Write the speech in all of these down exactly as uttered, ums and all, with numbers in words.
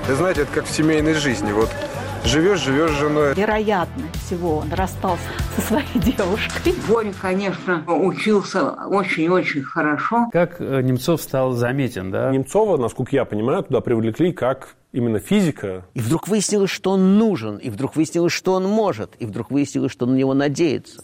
И знаете, это как в семейной жизни. Вот живешь, живешь с женой. Вероятно всего, он расстался со своей девушкой. Боря, конечно, учился очень-очень хорошо. Как Немцов стал заметен, да? Немцова, насколько я понимаю, туда привлекли как именно физика. И вдруг выяснилось, что он нужен, и вдруг выяснилось, что он может, и вдруг выяснилось, что на него надеется.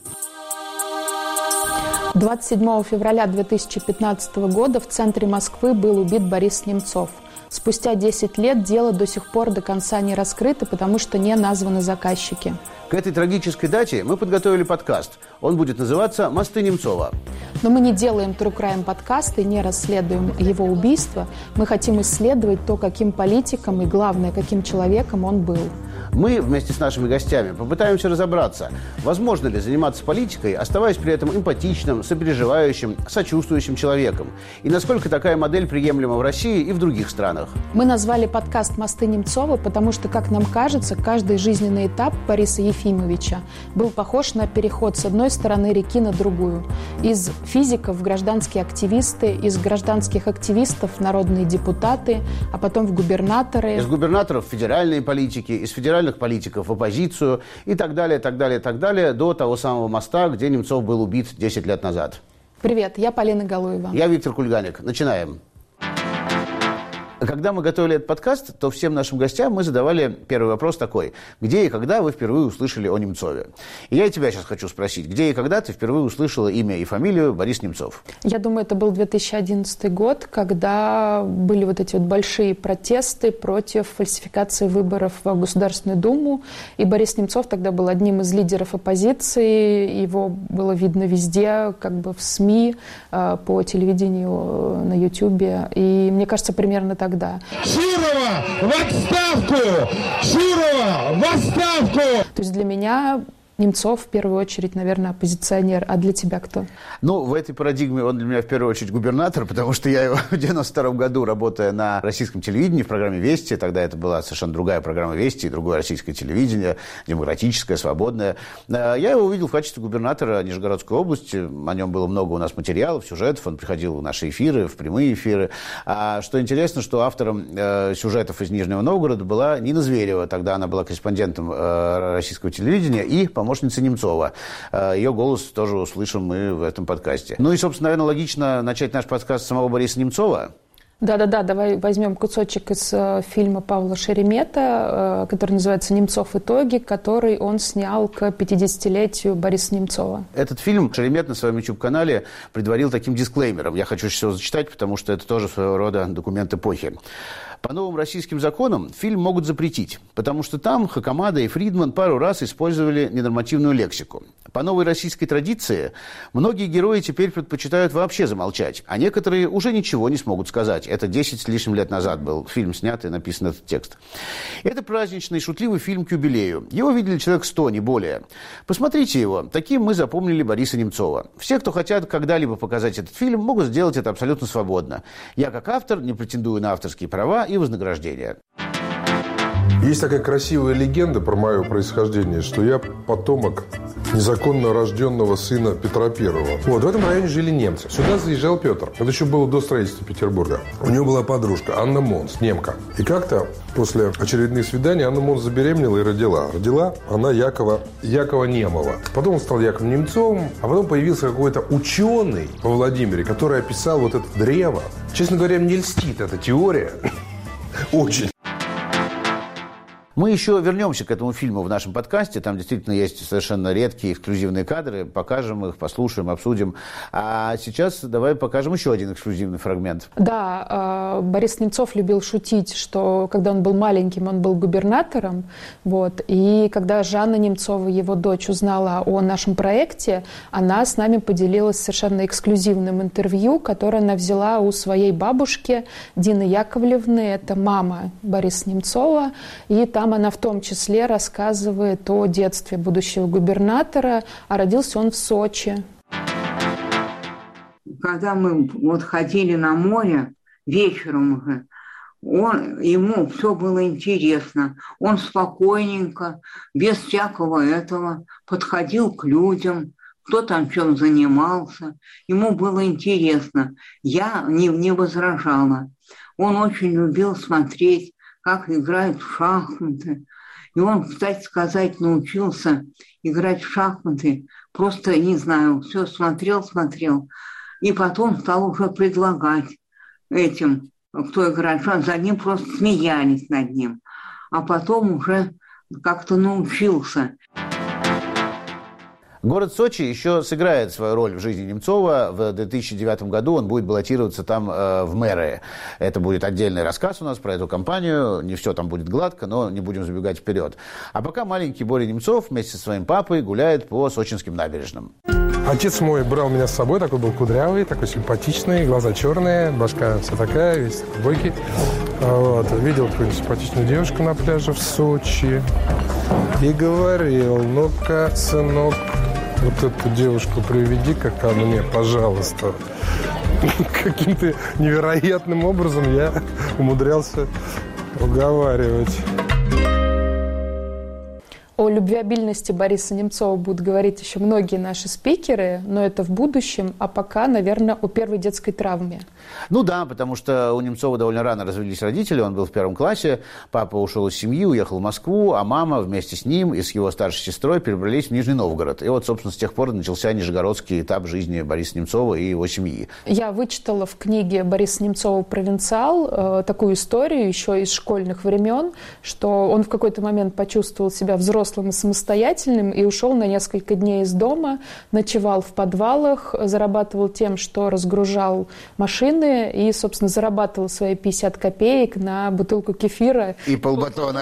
двадцать седьмого февраля две тысячи пятнадцатого года в центре Москвы был убит Борис Немцов. Спустя десять лет дело до сих пор до конца не раскрыто, потому что не названы заказчики. К этой трагической дате мы подготовили подкаст. Он будет называться «Мосты Немцова». Но мы не делаем True Crime подкасты, не расследуем его убийство. Мы хотим исследовать то, каким политиком и, главное, каким человеком он был. Мы вместе с нашими гостями попытаемся разобраться, возможно ли заниматься политикой, оставаясь при этом эмпатичным, сопереживающим, сочувствующим человеком. И насколько такая модель приемлема в России и в других странах. Мы назвали подкаст «Мосты Немцова», потому что, как нам кажется, каждый жизненный этап Бориса Ефимовича был похож на переход с одной стороны реки на другую. Из физиков в гражданские активисты, из гражданских активистов в народные депутаты, а потом в губернаторы. Из губернаторов в федеральные политики, из федеральных политиков в оппозицию и так далее, так далее, так далее, до того самого моста, где Немцов был убит десять лет назад. Привет, я Полина Галуева. Я Виктор Кульганик. Начинаем. Когда мы готовили этот подкаст, то всем нашим гостям мы задавали первый вопрос такой. Где и когда вы впервые услышали о Немцове? И я и тебя сейчас хочу спросить. Где и когда ты впервые услышала имя и фамилию Борис Немцов? Я думаю, это был две тысячи одиннадцатый год, когда были вот эти вот большие протесты против фальсификации выборов в Государственную Думу. И Борис Немцов тогда был одним из лидеров оппозиции. Его было видно везде, как бы в СМИ, по телевидению, на Ютьюбе. И мне кажется, примерно так. Да. Шурова в отставку! Шурова в отставку! То есть для меня Немцов в первую очередь, наверное, оппозиционер. А для тебя кто? Ну, в этой парадигме он для меня в первую очередь губернатор, потому что я его в девяносто втором году, работая на российском телевидении в программе «Вести», тогда это была совершенно другая программа «Вести», другое российское телевидение, демократическое, свободное, я его увидел в качестве губернатора Нижегородской области. О нем было много у нас материалов, сюжетов, он приходил в наши эфиры, в прямые эфиры. А что интересно, что автором э, сюжетов из Нижнего Новгорода была Нина Зверева, тогда она была корреспондентом э, российского телевидения и помощница Немцова. Ее голос тоже услышим мы в этом подкасте. Ну и, собственно, наверное, логично начать наш подкаст с самого Бориса Немцова. Да-да-да, давай возьмем кусочек из э, фильма Павла Шеремета, э, который называется «Немцов. Итоги», который он снял к пятидесятилетию Бориса Немцова. Этот фильм Шеремет на своем YouTube-канале предварил таким дисклеймером. Я хочу все зачитать, потому что это тоже своего рода документ эпохи. По новым российским законам фильм могут запретить, потому что там Хакамада и Фридман пару раз использовали ненормативную лексику. По новой российской традиции многие герои теперь предпочитают вообще замолчать, а некоторые уже ничего не смогут сказать. Это десять с лишним лет назад был фильм снят и написан этот текст. Это праздничный, шутливый фильм к юбилею. Его видели человек сто, не более. Посмотрите его. Таким мы запомнили Бориса Немцова. Все, кто хотят когда-либо показать этот фильм, могут сделать это абсолютно свободно. Я, как автор, не претендую на авторские права и вознаграждения. Есть такая красивая легенда про мое происхождение, что я потомок незаконно рожденного сына Петра Первого. Вот, в этом районе жили немцы. Сюда заезжал Петр. Это еще было до строительства Петербурга. У него была подружка Анна Монс, немка. И как-то после очередных свиданий Анна Монс забеременела и родила. Родила она Якова, Якова Немова. Потом он стал Яковом Немцовым, а потом появился какой-то ученый во Владимире, который описал вот это древо. Честно говоря, мне льстит эта теория. Очень. Мы еще вернемся к этому фильму в нашем подкасте. Там действительно есть совершенно редкие эксклюзивные кадры. Покажем их, послушаем, обсудим. А сейчас давай покажем еще один эксклюзивный фрагмент. Да, Борис Немцов любил шутить, что когда он был маленьким, он был губернатором. Вот. И когда Жанна Немцова, его дочь, узнала о нашем проекте, она с нами поделилась совершенно эксклюзивным интервью, которое она взяла у своей бабушки Дины Яковлевны. Это мама Бориса Немцова. И там она в том числе рассказывает о детстве будущего губернатора, а родился он в Сочи. Когда мы вот ходили на море вечером уже, он, ему все было интересно. Он спокойненько, без всякого этого, подходил к людям, кто там чем занимался. Ему было интересно. Я не, не возражала. Он очень любил смотреть, как играют в шахматы. И он, кстати сказать, научился играть в шахматы. Просто, не знаю, все смотрел, смотрел. И потом стал уже предлагать этим, кто играет в шахматы. За ним просто смеялись над ним. А потом уже как-то научился. Город Сочи еще сыграет свою роль в жизни Немцова. В две тысячи девятом году он будет баллотироваться там э, в мэры. Это будет отдельный рассказ у нас про эту кампанию. Не все там будет гладко, но не будем забегать вперед. А пока маленький Боря Немцов вместе со своим папой гуляет по сочинским набережным. Отец мой брал меня с собой, такой был кудрявый, такой симпатичный, глаза черные, башка вся такая, весь бойкий. Вот. Видел какую-нибудь симпатичную девушку на пляже в Сочи и говорил: ну-ка, сынок, вот эту девушку приведи-ка ко мне, пожалуйста. Каким-то невероятным образом я умудрялся уговаривать. О любвеобильности Бориса Немцова будут говорить еще многие наши спикеры, но это в будущем, а пока, наверное, о первой детской травме. Ну да, потому что у Немцова довольно рано развелись родители, он был в первом классе, папа ушел из семьи, уехал в Москву, а мама вместе с ним и с его старшей сестрой перебрались в Нижний Новгород. И вот, собственно, с тех пор начался нижегородский этап жизни Бориса Немцова и его семьи. Я вычитала в книге Бориса Немцова «Провинциал» такую историю еще из школьных времен, что он в какой-то момент почувствовал себя взрослым и самостоятельным и ушел на несколько дней из дома, ночевал в подвалах, зарабатывал тем, что разгружал машины и, собственно, зарабатывал свои пятьдесят копеек на бутылку кефира. И полбатона.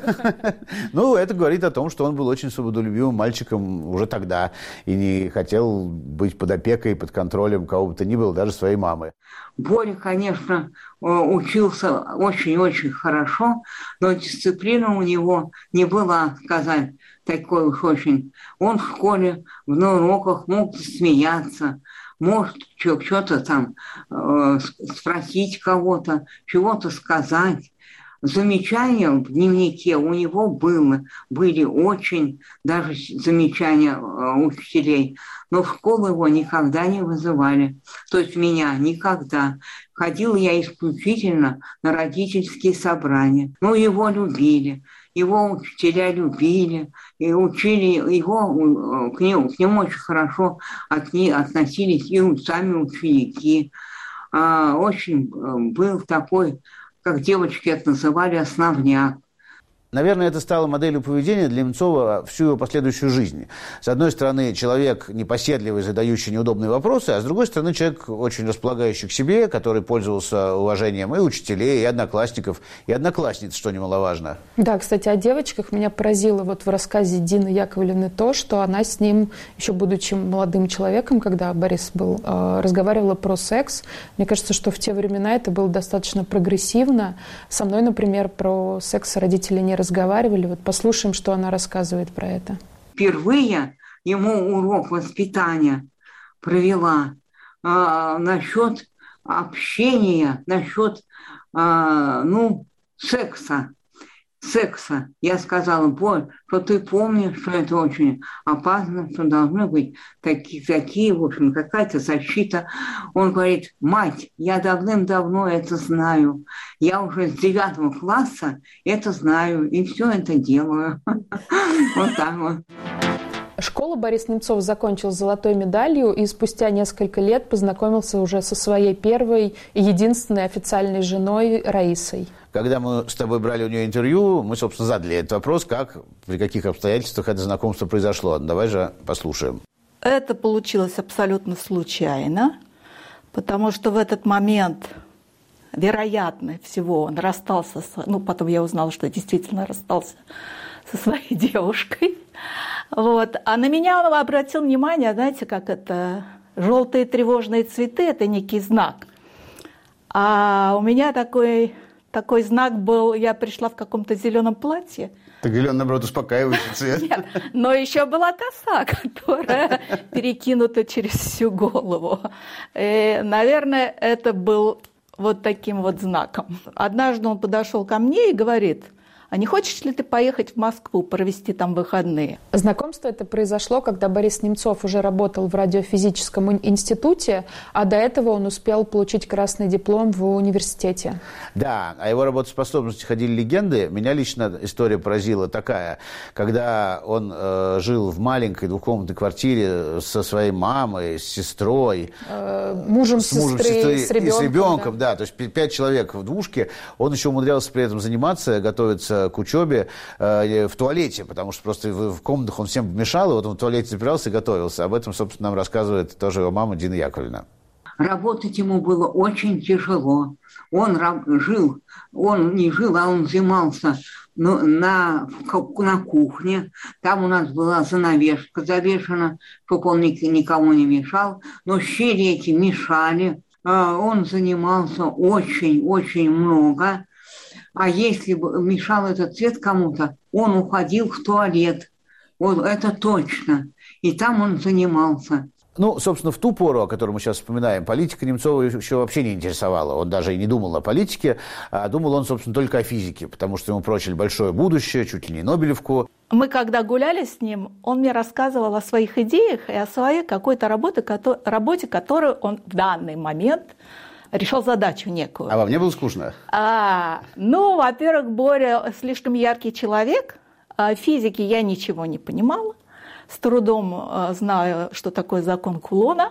Ну, это говорит о том, что он был очень свободолюбивым мальчиком уже тогда и не хотел быть под опекой, под контролем кого бы то ни было, даже своей мамы. Боря, конечно, учился очень-очень хорошо, но дисциплина у него не была, сказать, такой уж очень. Он в школе, на уроках мог смеяться, может что-то там э, спросить кого-то, чего-то сказать. Замечания в дневнике у него было, были очень, даже замечания э, учителей, но в школу его никогда не вызывали. То есть меня никогда. Ходила я исключительно на родительские собрания. Ну, его любили, его учителя любили, и учили его, к нему, к нему очень хорошо относились и сами ученики. А, очень был такой, как девочки это называли, основняк. Наверное, это стало моделью поведения для Немцова всю его последующую жизнь. С одной стороны, человек непоседливый, задающий неудобные вопросы, а с другой стороны, человек очень располагающий к себе, который пользовался уважением и учителей, и одноклассников, и одноклассниц, что немаловажно. Да, кстати, о девочках меня поразило вот в рассказе Дины Яковлевны то, что она с ним, еще будучи молодым человеком, когда Борис был, разговаривала про секс. Мне кажется, что в те времена это было достаточно прогрессивно. Со мной, например, про секс родители не разговаривали. разговаривали. Вот послушаем, что она рассказывает про это. Впервые ему урок воспитания провела а, насчет общения, насчет а, ну, секса. секса. Я сказала: Борь, что ты помнишь, что это очень опасно, что должны быть такие, такие, в общем, какая-то защита. Он говорит: мать, я давным-давно это знаю. Я уже с девятого класса это знаю, и все это делаю. Вот так вот. Школу Борис Немцов закончил с золотой медалью и спустя несколько лет познакомился уже со своей первой и единственной официальной женой Раисой. Когда мы с тобой брали у нее интервью, мы, собственно, задали этот вопрос, как, при каких обстоятельствах это знакомство произошло. Давай же послушаем. Это получилось абсолютно случайно, потому что в этот момент, вероятно всего, он расстался, с, ну, потом я узнала, что действительно расстался со своей девушкой. Вот. А на меня обратил внимание, знаете, как это, желтые тревожные цветы – это некий знак. А у меня такой, такой знак был, я пришла в каком-то зеленом платье. Так зеленый, наоборот, успокаивающий цвет. Нет, но еще была коса, которая перекинута через всю голову. И, наверное, это был вот таким вот знаком. Однажды он подошел ко мне и говорит: а не хочешь ли ты поехать в Москву, провести там выходные? Знакомство это произошло, когда Борис Немцов уже работал в радиофизическом институте, а до этого он успел получить красный диплом в университете. Да, о его работоспособности ходили легенды. Меня лично история поразила такая, когда он э, жил в маленькой двухкомнатной квартире со своей мамой, с сестрой, э, мужем, с мужем сестры, сестры с ребенком, и с ребенком, да. да, то есть пять человек в двушке, он еще умудрялся при этом заниматься, готовиться к учебе э, в туалете, потому что просто в, в комнатах он всем мешал, и вот он в туалете запирался и готовился. Об этом, собственно, нам рассказывает тоже его мама Дина Яковлевна. Работать ему было очень тяжело. Он жил, он не жил, а он занимался на, на, на кухне. Там у нас была занавеска завешена, чтобы он никому не мешал. Но щели эти мешали. Он занимался очень-очень много. А если бы мешал этот цвет кому-то, он уходил в туалет. Вот это точно. И там он занимался. Ну, собственно, в ту пору, о которой мы сейчас вспоминаем, политика Немцова еще вообще не интересовала. Он даже и не думал о политике, а думал он, собственно, только о физике, потому что ему прочили большое будущее, чуть ли не Нобелевку. Мы когда гуляли с ним, он мне рассказывал о своих идеях и о своей какой-то работе, работе, которую он в данный момент решил задачу некую. А вам не было скучно? А, ну, во-первых, Боря слишком яркий человек. В физике я ничего не понимала. С трудом знаю, что такое закон Кулона.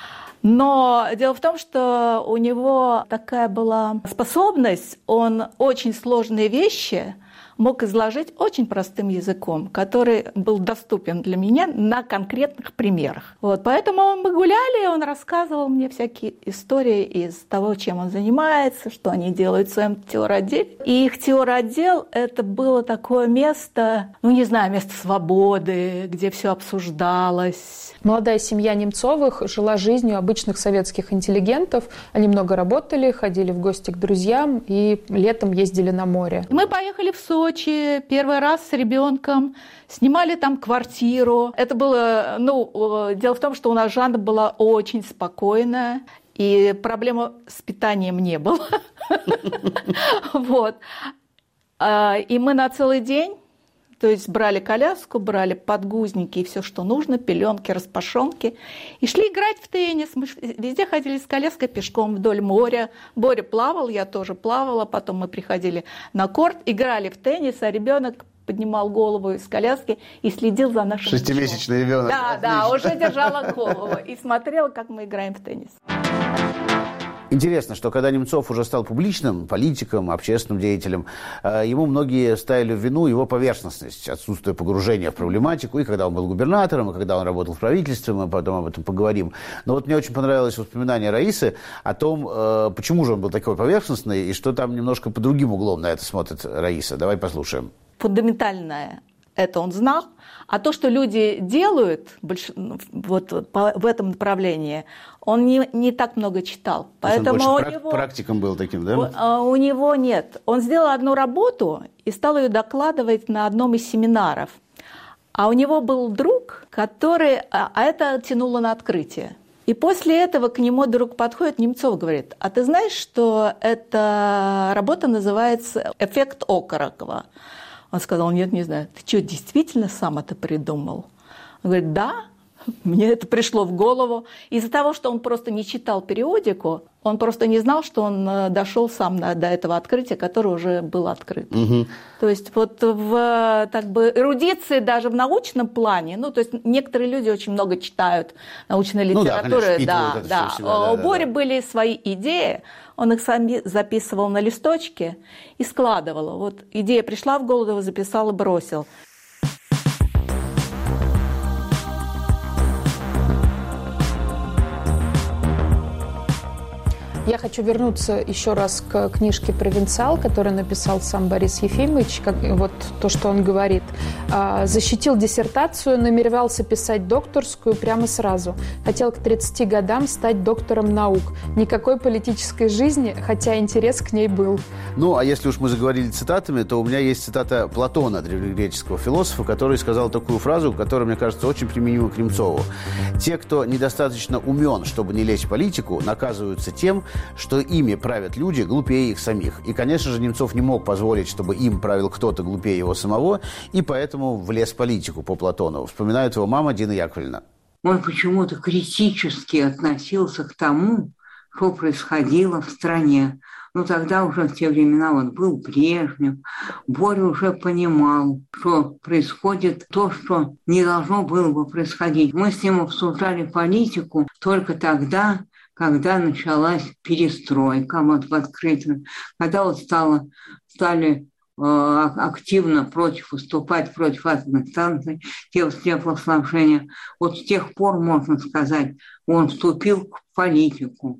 Но дело в том, что у него такая была способность, он очень сложные вещи мог изложить очень простым языком, который был доступен для меня на конкретных примерах. Вот, поэтому мы гуляли, он рассказывал мне всякие истории из того, чем он занимается, что они делают в своем теоротделе. И их теоротдел – это было такое место, ну не знаю, место свободы, где все обсуждалось. Молодая семья Немцовых жила жизнью обычных советских интеллигентов. Они много работали, ходили в гости к друзьям и летом ездили на море. Мы поехали в Сочи первый раз с ребенком, снимали там квартиру. Это было, ну, дело в том, что у нас Жанна была очень спокойная, и проблемы с питанием не было. Вот. И мы на целый день, то есть брали коляску, брали подгузники и все, что нужно, пеленки, распашонки, и шли играть в теннис. Мы везде ходили с коляской пешком вдоль моря. Боря плавал, я тоже плавала. Потом мы приходили на корт, играли в теннис, а ребенок поднимал голову из коляски и следил за нашим мячом. Шестимесячный ребенок. Да, отлично. Да, уже держала голову и смотрела, как мы играем в теннис. Интересно, что когда Немцов уже стал публичным политиком, общественным деятелем, ему многие ставили в вину его поверхностность, отсутствие погружения в проблематику, и когда он был губернатором, и когда он работал в правительстве, мы потом об этом поговорим. Но вот мне очень понравилось воспоминание Раисы о том, почему же он был такой поверхностный, и что там немножко по другим углом на это смотрит Раиса. Давай послушаем. Фундаментальное это он знал, а то, что люди делают больш... вот по... в этом направлении, он не, не так много читал. Поэтому он у прак... него... практиком был таким, да? У... у него нет. Он сделал одну работу и стал ее докладывать на одном из семинаров. А у него был друг, который... А это тянуло на открытие. И после этого к нему друг подходит, Немцов говорит: а ты знаешь, что эта работа называется «Эффект Окорокова»? Он сказал: нет, не знаю. Ты что, действительно сам это придумал? Он говорит: да, мне это пришло в голову. Из-за того, что он просто не читал периодику, он просто не знал, что он дошел сам до этого открытия, которое уже было открыто. Угу. То есть вот в так бы, эрудиции даже в научном плане, ну, то есть некоторые люди очень много читают научной литературы. Ну, да, конечно, да, да. Себя, да, у да, Бори да. были свои идеи, он их сам записывал на листочке и складывал. Вот идея пришла в голову, записал и бросил. Я хочу вернуться еще раз к книжке «Провинциал», которую написал сам Борис Ефимович. Как, вот то, что он говорит. Защитил диссертацию, намеревался писать докторскую прямо сразу. Хотел к тридцати годам стать доктором наук. Никакой политической жизни, хотя интерес к ней был. Ну, а если уж мы заговорили цитатами, то у меня есть цитата Платона, древнегреческого философа, который сказал такую фразу, которая, мне кажется, очень применима к Немцову. «Те, кто недостаточно умен, чтобы не лезть в политику, наказываются тем, что ими правят люди глупее их самих. И, конечно же, Немцов не мог позволить, чтобы им правил кто-то глупее его самого, и поэтому влез в политику по Платонову. Вспоминает его мама Дина Яковлевна. Он почему-то критически относился к тому, что происходило в стране. Но тогда уже в те времена вот был Брежнев. Боря уже понимал, что происходит то, что не должно было бы происходить. Мы с ним обсуждали политику только тогда, когда началась перестройка вот в открытом, когда вот стало, стали э, активно против, выступать против атомных станций, теплоснабжения. Вот с тех пор, можно сказать, он вступил в политику.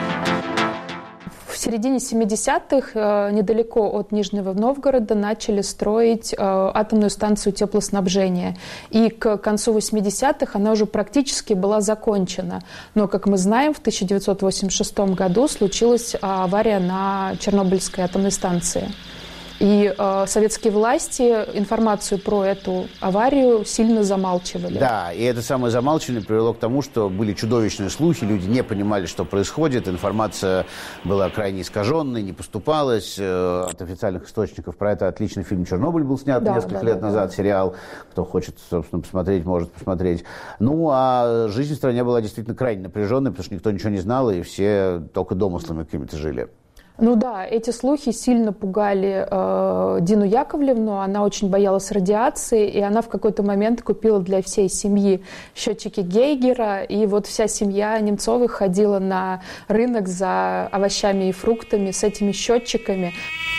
В середине семидесятых недалеко от Нижнего Новгорода начали строить атомную станцию теплоснабжения. И к концу восьмидесятых она уже практически была закончена. Но, как мы знаем, в тысяча девятьсот восемьдесят шестом году случилась авария на Чернобыльской атомной станции. И э, советские власти информацию про эту аварию сильно замалчивали. Да, и это самое замалчивание привело к тому, что были чудовищные слухи, люди не понимали, что происходит, информация была крайне искаженной, не поступалась. Э, от официальных источников про это отличный фильм «Чернобыль» был снят да, несколько да, лет да, назад, да. Сериал. Кто хочет, собственно, посмотреть, может посмотреть. Ну, а жизнь в стране была действительно крайне напряженной, потому что никто ничего не знал, и все только домыслами какими-то жили. Ну да, эти слухи сильно пугали э, Дину Яковлевну, она очень боялась радиации, и она в какой-то момент купила для всей семьи счетчики Гейгера, и вот вся семья Немцовых ходила на рынок за овощами и фруктами с этими счетчиками.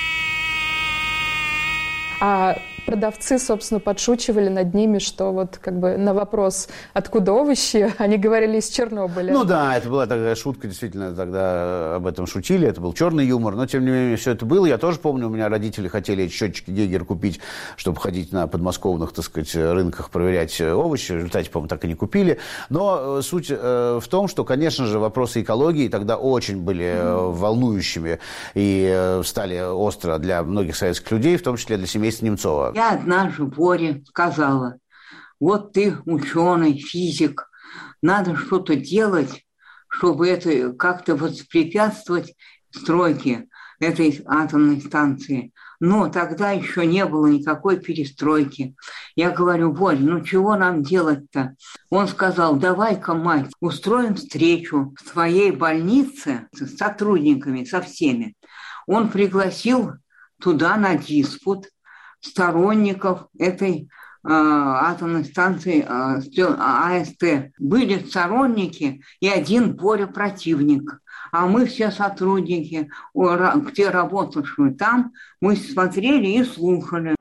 А продавцы, собственно, подшучивали над ними, что вот как бы на вопрос, откуда овощи, они говорили из Чернобыля. Ну да, это была такая шутка, действительно, тогда об этом шутили, это был черный юмор, но тем не менее все это было. Я тоже помню, у меня родители хотели эти счетчики Гейгер купить, чтобы ходить на подмосковных, так сказать, рынках, проверять овощи. В результате, по-моему, так и не купили. Но суть в том, что, конечно же, вопросы экологии тогда очень были mm-hmm. волнующими и стали остро для многих советских людей, в том числе для семейства Немцова. Я однажды Боре сказала, вот ты ученый, физик, надо что-то делать, чтобы это как-то воспрепятствовать стройке этой атомной станции. Но тогда еще не было никакой перестройки. Я говорю, Борь, ну чего нам делать-то? Он сказал, давай-ка, мать, устроим встречу в твоей больнице с сотрудниками, со всеми. Он пригласил туда на диспут сторонников этой э, атомной станции э, АСТ. Были сторонники и один Боря противник. А мы все сотрудники, где работавшие там, мы смотрели и слушали.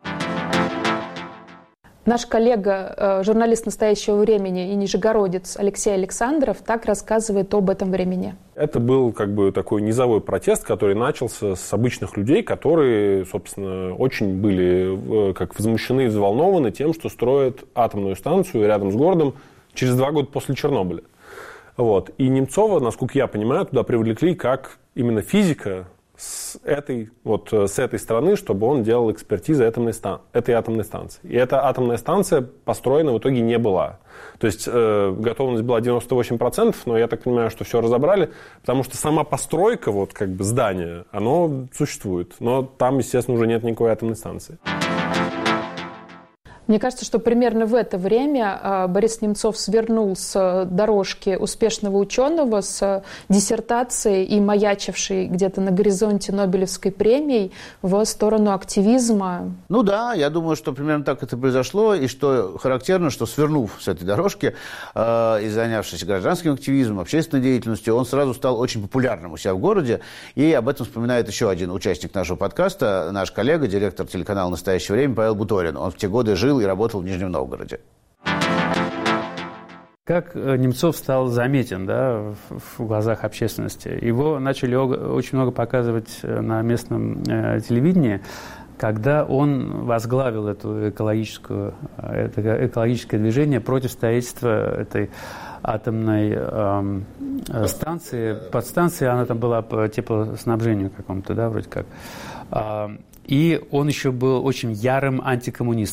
Наш коллега, журналист «Настоящего времени» и нижегородец Алексей Александров так рассказывает об этом времени. Это был как бы такой низовой протест, который начался с обычных людей, которые, собственно, очень были как возмущены и взволнованы тем, что строят атомную станцию рядом с городом через два года после Чернобыля. Вот. И Немцова, насколько я понимаю, туда привлекли как именно физика с этой, вот, с этой стороны, чтобы он делал экспертизы атомной стан- этой атомной станции. И эта атомная станция построена в итоге не была. То есть э, готовность была девяносто восемь процентов, но я так понимаю, что все разобрали, потому что сама постройка, вот, как бы, здания, оно существует. Но там, естественно, уже нет никакой атомной станции. Мне кажется, что примерно в это время Борис Немцов свернул с дорожки успешного ученого с диссертацией и маячившей где-то на горизонте Нобелевской премии в сторону активизма. Ну да, я думаю, что примерно так это произошло, и что характерно, что свернув с этой дорожки э, и занявшись гражданским активизмом, общественной деятельностью, он сразу стал очень популярным у себя в городе, и об этом вспоминает еще один участник нашего подкаста, наш коллега, директор телеканала «Настоящее время» Павел Буторин. Он в те годы жил и работал в Нижнем Новгороде. Как Немцов стал заметен, да, в глазах общественности? Его начали очень много показывать на местном э, телевидении, когда он возглавил эту экологическую, это экологическое движение против строительства этой атомной э, станции, подстанции, она там была по теплоснабжению какому-то, да, вроде как. И он еще был очень ярым антикоммунистом.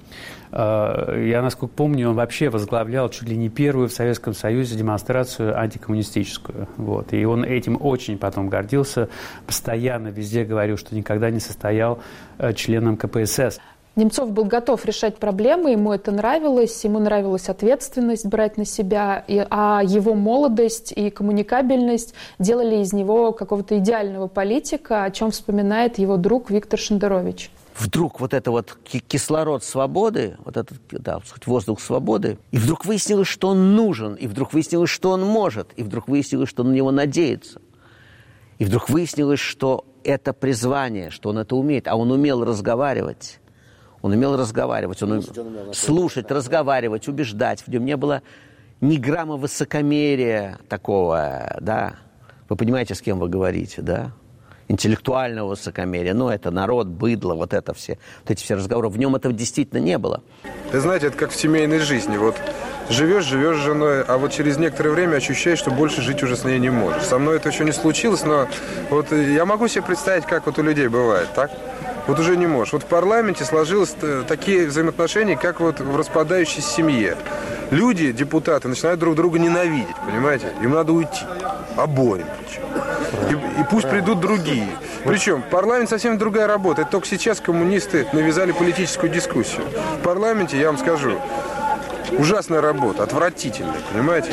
Я, насколько помню, он вообще возглавлял чуть ли не первую в Советском Союзе демонстрацию антикоммунистическую. Вот. И он этим очень потом гордился, постоянно везде говорил, что никогда не состоял членом ка пэ эс эс. Немцов был готов решать проблемы, ему это нравилось, ему нравилась ответственность брать на себя, и, а его молодость и коммуникабельность делали из него какого-то идеального политика, о чем вспоминает его друг Виктор Шендерович. Вдруг вот это вот кислород свободы, вот этот, да, воздух свободы, и вдруг выяснилось, что он нужен, и вдруг выяснилось, что он может, и вдруг выяснилось, что он на него надеется. И вдруг выяснилось, что это призвание, что он это умеет, а он умел разговаривать. Он умел разговаривать, он умел слушать, разговаривать, убеждать. В нем не было ни грамма высокомерия такого, да. Вы понимаете, с кем вы говорите, да? Интеллектуального высокомерия. Ну, это народ, быдло, вот это все, вот эти все разговоры. В нем этого действительно не было. Вы знаете, это как в семейной жизни. Вот живешь, живешь с женой, а вот через некоторое время ощущаешь, что больше жить уже с ней не можешь. Со мной это еще не случилось, но вот я могу себе представить, как вот у людей бывает, так? Вот уже не можешь. Вот в парламенте сложились такие взаимоотношения, как вот в распадающейся семье. Люди, депутаты, начинают друг друга ненавидеть, понимаете? Им надо уйти. Обоим причем. И, и пусть придут другие. Причем парламент совсем другая работа. Это только сейчас коммунисты навязали политическую дискуссию. В парламенте, я вам скажу, ужасная работа, отвратительная, понимаете?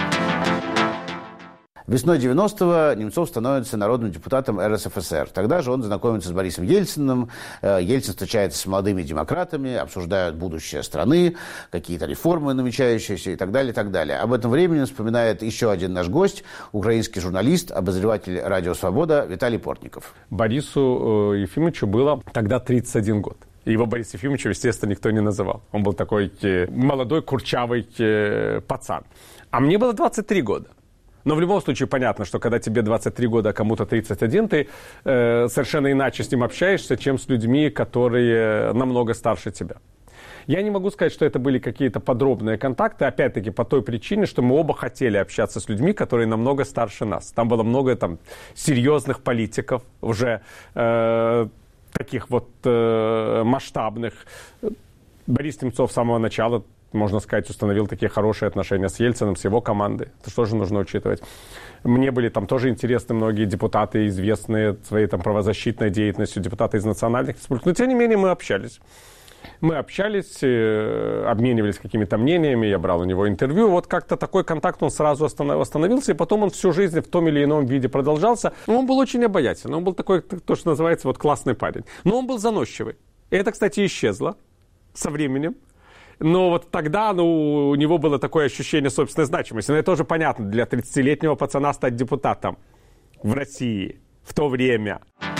Весной девяностого Немцов становится народным депутатом эр эс эф эс эр. Тогда же он знакомится с Борисом Ельциным. Ельцин встречается с молодыми демократами, обсуждают будущее страны, какие-то реформы намечающиеся и так далее, и так далее. Об этом времени вспоминает еще один наш гость, украинский журналист, обозреватель «Радио Свобода» Виталий Портников. Борису Ефимовичу было тогда тридцать один год. Его Борис Ефимовичем, естественно, никто не называл. Он был такой молодой, курчавый пацан. А мне было двадцать три года. Но в любом случае понятно, что когда тебе двадцать три года, а кому-то тридцать один, ты э, совершенно иначе с ним общаешься, чем с людьми, которые намного старше тебя. Я не могу сказать, что это были какие-то подробные контакты, опять-таки по той причине, что мы оба хотели общаться с людьми, которые намного старше нас. Там было много там, серьезных политиков, уже э, таких вот э, масштабных. Борис Немцов с самого начала, можно сказать, установил такие хорошие отношения с Ельциным, с его командой. Это тоже нужно учитывать. Мне были там тоже интересны многие депутаты, известные своей там правозащитной деятельностью, депутаты из национальных республик. Но, тем не менее, мы общались. Мы общались, обменивались какими-то мнениями, я брал у него интервью. Вот как-то такой контакт он сразу остановился, и потом он всю жизнь в том или ином виде продолжался. Но он был очень обаятельный, он был такой, то, что называется, вот классный парень. Но он был заносчивый. И это, кстати, исчезло со временем. Но вот тогда ну, у него было такое ощущение собственной значимости. Но это тоже понятно, для тридцатилетнего пацана стать депутатом в России в то время.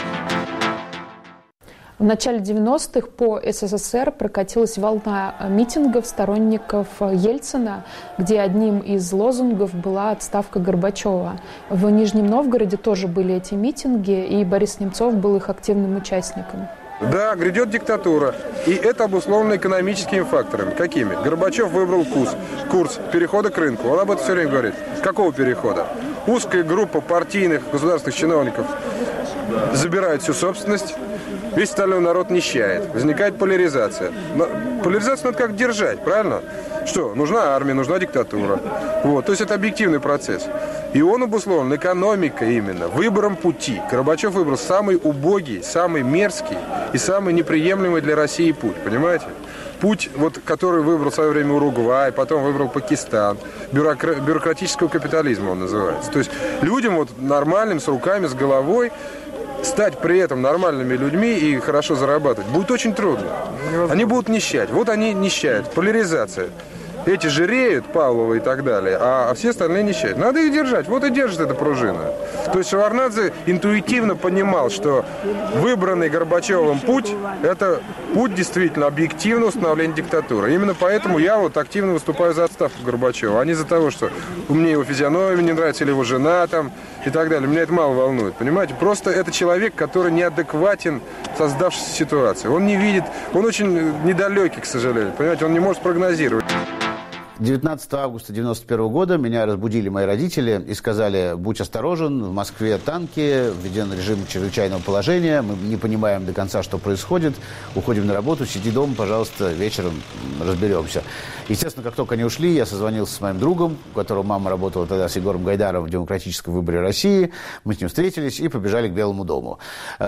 В начале девяностых по эс эс эс эр прокатилась волна митингов сторонников Ельцина, где одним из лозунгов была отставка Горбачева. В Нижнем Новгороде тоже были эти митинги, и Борис Немцов был их активным участником. Да, грядет диктатура. И это обусловлено экономическими факторами. Какими? Горбачев выбрал курс, курс перехода к рынку. Он об этом все время говорит. Какого перехода? Узкая группа партийных государственных чиновников забирает всю собственность. Весь остальной народ нищает. Возникает поляризация. Но поляризацию надо как держать, правильно? Что? Нужна армия, нужна диктатура. Вот. То есть это объективный процесс. И он обусловлен экономикой именно, выбором пути. Горбачев выбрал самый убогий, самый мерзкий и самый неприемлемый для России путь, понимаете? Путь, вот, который выбрал в свое время Уругвай, потом выбрал Пакистан. Бюрокра... Бюрократического капитализма он называется. То есть людям вот нормальным, с руками, с головой, стать при этом нормальными людьми и хорошо зарабатывать будет очень трудно. Они будут нищать. Вот они нищают. Поляризация. Эти жиреют, Павлова и так далее, а все остальные нищают. Надо их держать. Вот и держит эта пружина. То есть Шеварднадзе интуитивно понимал, что выбранный Горбачевым путь – это путь действительно объективного установления диктатуры. Именно поэтому я вот активно выступаю за отставку Горбачева, а не за того, что мне его физиономия не нравится, или его жена там и так далее. Меня это мало волнует, понимаете? Просто это человек, который неадекватен создавшейся ситуации. Он не видит, он очень недалекий, к сожалению, понимаете? Он не может прогнозировать. девятнадцатого августа девяносто первого года меня разбудили мои родители и сказали: будь осторожен, в Москве танки, введен режим чрезвычайного положения, мы не понимаем до конца, что происходит, уходим на работу, сиди дома, пожалуйста, вечером разберемся. Естественно, как только они ушли, я созвонился с моим другом, у которого мама работала тогда с Егором Гайдаровым в «Демократическом выборе России», мы с ним встретились и побежали к Белому дому.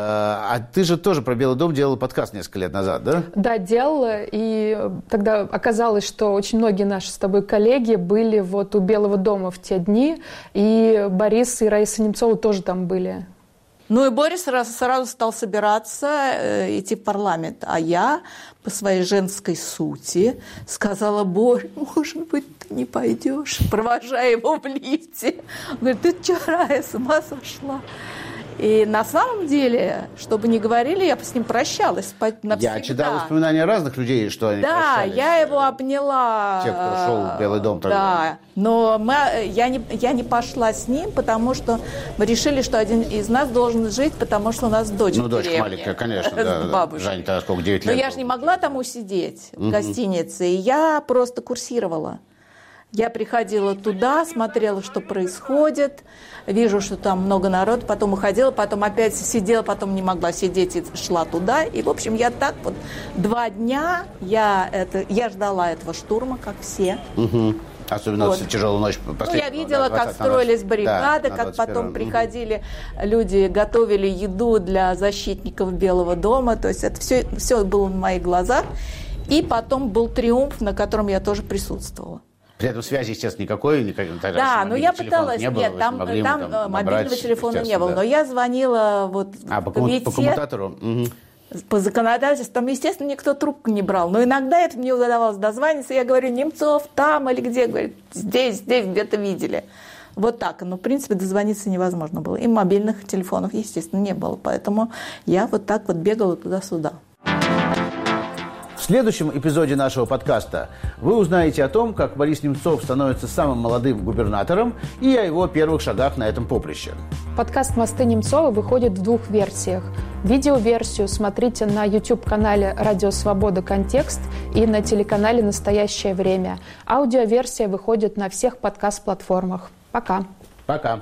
А ты же тоже про Белый дом делала подкаст несколько лет назад, да? Да, делала, и тогда оказалось, что очень многие наши с тобой коллеги были вот у Белого дома в те дни, и Борис и Раиса Немцова тоже там были. Ну и Борис сразу, сразу стал собираться, э, идти в парламент, а я по своей женской сути сказала: Борь, может быть, ты не пойдешь, провожая его в лифте. Он говорит: ты что, Рая, с ума сошла? И на самом деле, чтобы не говорили, я с ним прощалась навсегда. Я читал воспоминания разных людей, что они да, прощались. Да, я его обняла. Те, кто шел в Белый дом тогда. Да, но мы, я, не, я не пошла с ним, потому что мы решили, что один из нас должен жить, потому что у нас дочь Ну, в дочка деревне. маленькая, конечно, да. Бабушка. Жень, тогда сколько, девять лет? Но я же не могла там усидеть в Угу. гостинице, и я просто курсировала. Я приходила туда, смотрела, что происходит, вижу, что там много народу, потом уходила, потом опять сидела, потом не могла сидеть и шла туда. И, в общем, я так вот два дня, я, это, я ждала этого штурма, как все. Угу. Особенно вот. Тяжелую ночь. Ну, я видела, как строились баррикады, да, как потом приходили люди, готовили еду для защитников Белого дома. То есть это все, все было на моих глазах. И потом был триумф, на котором я тоже присутствовала. При этом связи, естественно, никакой. никакой да, но я пыталась. Не было, нет, там, там, там мобильного набрать, телефона не было. Да. Но я звонила вот а, по, комитет, по коммутатору? Угу. По законодательству. Там, естественно, никто трубку не брал. Но иногда это мне удавалось дозвониться. Я говорю: Немцов там или где? Говорит: здесь, здесь где-то видели. Вот так. Но, в принципе, дозвониться невозможно было. И мобильных телефонов, естественно, не было. Поэтому я вот так вот бегала туда-сюда. В следующем эпизоде нашего подкаста вы узнаете о том, как Борис Немцов становится самым молодым губернатором, и о его первых шагах на этом поприще. Подкаст «Мосты Немцова» выходит в двух версиях. Видеоверсию смотрите на YouTube-канале «Радио Свобода. Контекст» и на телеканале «Настоящее время». Аудиоверсия выходит на всех подкаст-платформах. Пока. Пока.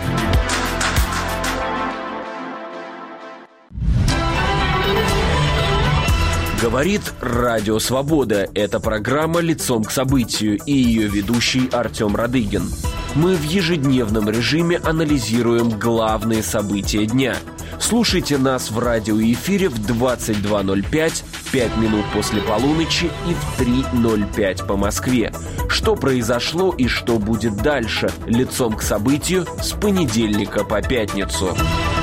Говорит Радио Свобода. Это программа «Лицом к событию» и ее ведущий Артем Радыгин. Мы в ежедневном режиме анализируем главные события дня. Слушайте нас в радиоэфире в двадцать два ноль пять, пять минут после полуночи и в три ноль пять по Москве. Что произошло и что будет дальше? Лицом к событию с понедельника по пятницу.